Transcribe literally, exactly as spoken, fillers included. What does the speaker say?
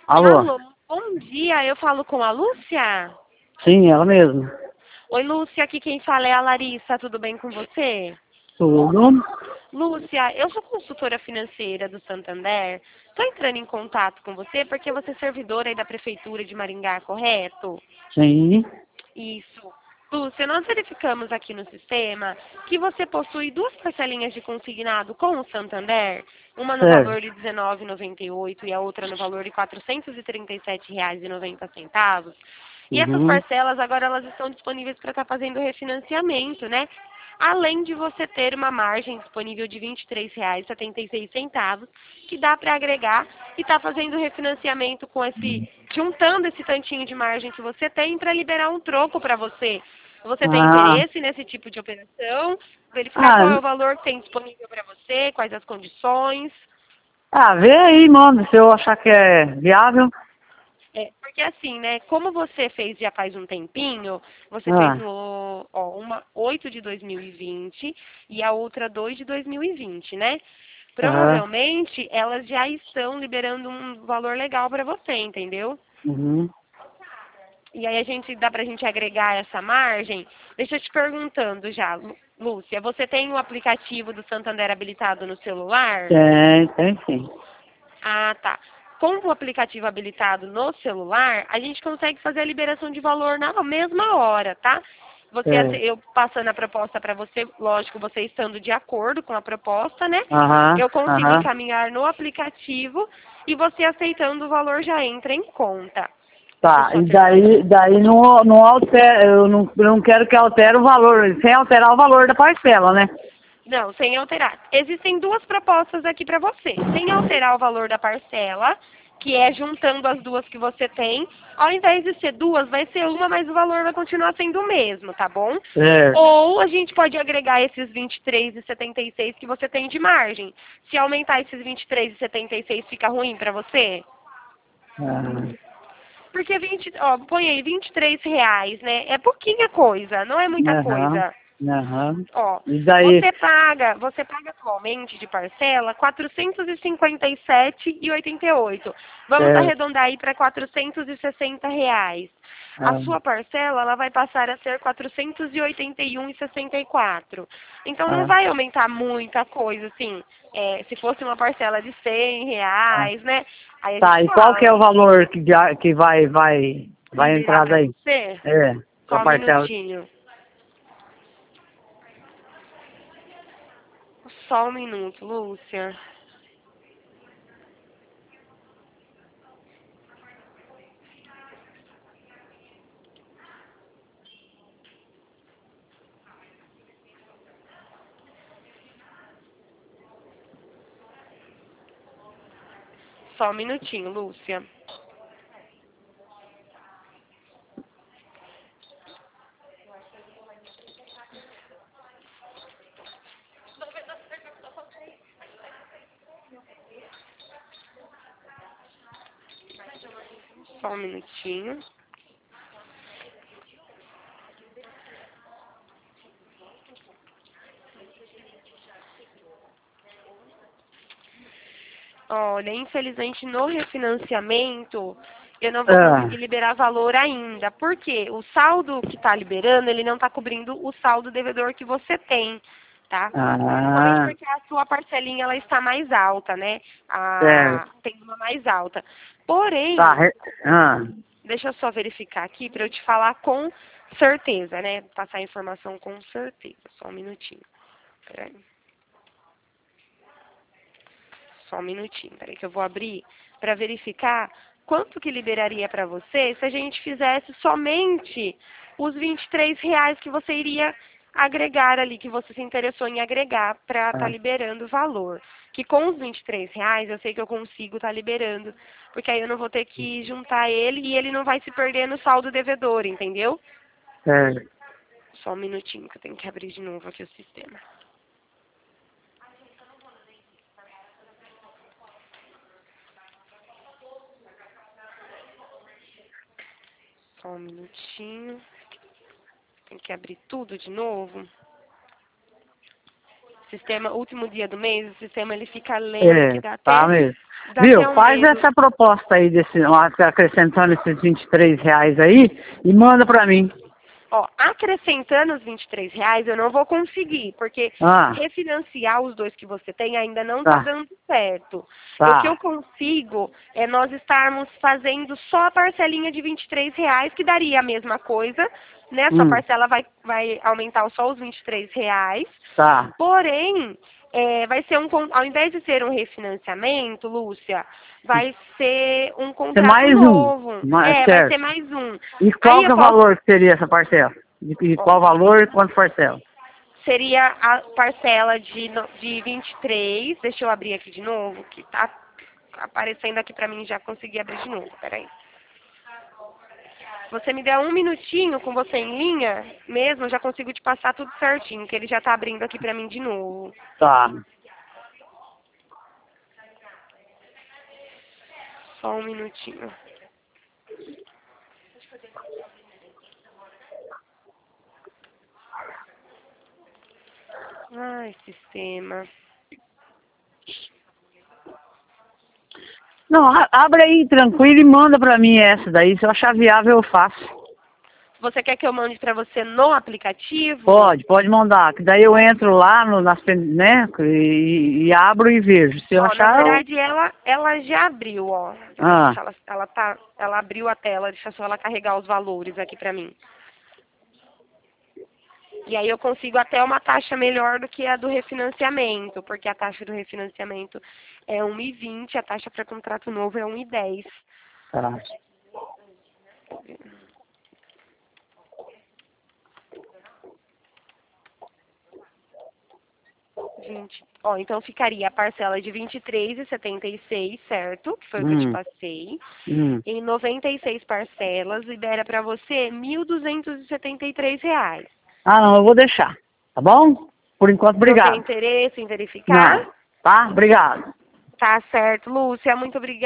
Alô? Alô, bom dia, eu falo com a Lúcia? Sim, ela mesma. Oi, Lúcia, aqui quem fala é a Larissa, tudo bem com você? Tudo? Lúcia, eu sou consultora financeira do Santander, estou entrando em contato com você porque você é servidora aí da Prefeitura de Maringá, correto? Sim. Isso. Lúcia, nós verificamos aqui no sistema que você possui duas parcelinhas de consignado com o Santander, uma no valor Certo. de dezenove reais e noventa e oito centavos e a outra no valor de quatrocentos e trinta e sete reais e noventa centavos. E essas Uhum. parcelas agora elas estão disponíveis para estar fazendo refinanciamento, né? Além de você ter uma margem disponível de vinte e três reais e setenta e seis centavos, que dá para agregar e estar fazendo refinanciamento com esse, juntando esse tantinho de margem que você tem para liberar um troco para você. Você tem Ah, interesse nesse tipo de operação? Verificar qual é ah, o valor que tem disponível para você, quais as condições. ah, vê aí, mano, se eu achar que é viável. É, porque assim, né, como você fez já faz um tempinho, você fez Ah, no, ó, uma oito de dois mil e vinte e a outra dois de dois mil e vinte, né? aham. Provavelmente elas já estão liberando um valor legal para você, entendeu? Uhum. E aí a gente dá pra gente agregar essa margem. Deixa eu te perguntando já, Lu- Lúcia, você tem o aplicativo do Santander habilitado no celular? Tem, tem sim. Ah, tá. Com o aplicativo habilitado no celular, a gente consegue fazer a liberação de valor na mesma hora, tá? Você, ace- É. eu passando a proposta para você, lógico, você estando de acordo com a proposta, né? Aham, Eu consigo aham. encaminhar no aplicativo e você aceitando o valor já entra em conta. Deixa eu Tá, só e terminar. daí, daí não, não altera, eu não, eu não quero que altere o valor, sem alterar o valor da parcela, né? Não, sem alterar. Existem duas propostas aqui para você. Sem alterar o valor da parcela, que é juntando as duas que você tem. Ao invés de ser duas, vai ser uma, mas o valor vai continuar sendo o mesmo, tá bom? Certo. Ou a gente pode agregar esses vinte e três e setenta e seis que você tem de margem. Se aumentar esses vinte e três e setenta e seis, fica ruim para você? Ah, Porque vinte, ó, põe aí vinte e três reais, né? É pouquinha coisa, não é muita aham, coisa. aham. Ó, E daí, você paga, você paga atualmente de parcela quatrocentos e cinquenta e sete e oitenta e oito. Vamos certo. arredondar aí para quatrocentos e sessenta reais. A Ah, sua parcela ela vai passar a ser quatrocentos e oitenta e um e sessenta e quatro. Então não ah, vai aumentar muita coisa, assim. É, se fosse uma parcela de cem ah. reais, né? Aí a Tá, gente e qual que fala, é o valor que, já- que vai, vai, vai liberar entrar para daí? você. É, com a Só um parcela. minutinho. Só um minuto, Lúcia. Só um minutinho, Lúcia. Só um minutinho. Olha, infelizmente no refinanciamento eu não vou Ah, conseguir liberar valor ainda. Por quê? O saldo que está liberando, ele não está cobrindo o saldo devedor que você tem, tá? Principalmente ah, porque a sua parcelinha ela está mais alta, né? A, certo. tem uma mais alta. Tá, Porém, re- ah, deixa eu só verificar aqui para eu te falar com certeza, né? Passar a informação com certeza. Só um minutinho. Peraí. Só um minutinho, peraí que eu vou abrir para verificar quanto que liberaria para você se a gente fizesse somente os vinte e três reais que você iria agregar ali, que você se interessou em agregar para estar ah, liberando o valor. Que com os vinte e três reais eu sei que eu consigo estar liberando, porque aí eu não vou ter que juntar ele e ele não vai se perder no saldo devedor, entendeu? certo. Só um minutinho que eu tenho que abrir de novo aqui o sistema. Só um minutinho. Tem que abrir tudo de novo. Sistema, último dia do mês, o sistema ele fica lento, que É, dá tá até mesmo. Daqui Viu? a um Faz mês. essa proposta aí, desse, acrescentando esses vinte e três reais aí, e manda pra mim. Ó, acrescentando os vinte e três reais, eu não vou conseguir, porque Ah, refinanciar os dois que você tem ainda não está tá, dando certo. O que eu tá. consigo é nós estarmos fazendo só a parcelinha de vinte e três reais, que daria a mesma coisa, né? Sua Hum, parcela vai, vai aumentar só os vinte e três reais. tá. Porém, é, vai ser um, con- ao invés de ser um refinanciamento, Lúcia, vai ser um Tem contrato mais um, novo. mais É, vai ser certo. mais um. E Aí qual que eu é o posso. valor que seria essa parcela? De, de Ó, qual valor e quanto parcela? seria a parcela de, no- de vinte e três. Deixa eu abrir aqui de novo, que tá aparecendo aqui pra mim, já consegui abrir de novo, peraí. Você me der um minutinho com você em linha, mesmo, eu já consigo te passar tudo certinho, que ele já tá abrindo aqui pra mim de novo. Tá. Só um minutinho. Ai, sistema. Não, a- abre aí tranquilo e manda pra mim essa daí. Se eu achar viável, eu faço. Você quer que eu mande pra você no aplicativo? Pode, pode mandar. Que daí eu entro lá no, nas, pen- né? E, e abro e vejo. Se eu Ó, na achar, eu... verdade, ela, ela já abriu, ó. Deixa eu Ah, deixar ela, ela tá, ela abriu a tela, deixa só ela carregar os valores aqui pra mim. E aí eu consigo até uma taxa melhor do que a do refinanciamento, porque a taxa do refinanciamento é um e vinte, a taxa para contrato novo é um e dez. tá. vinte. Ó, então ficaria a parcela de vinte e três e setenta e seis, certo? Que foi o que eu te Hum, passei. hum. Em noventa e seis parcelas, libera para você mil duzentos e setenta e três reais. Ah, não, eu vou deixar. Tá bom? Por enquanto, Não tem obrigado. interesse em verificar? Não. Tá? Obrigado. Tá certo, Lúcia, muito obrigada.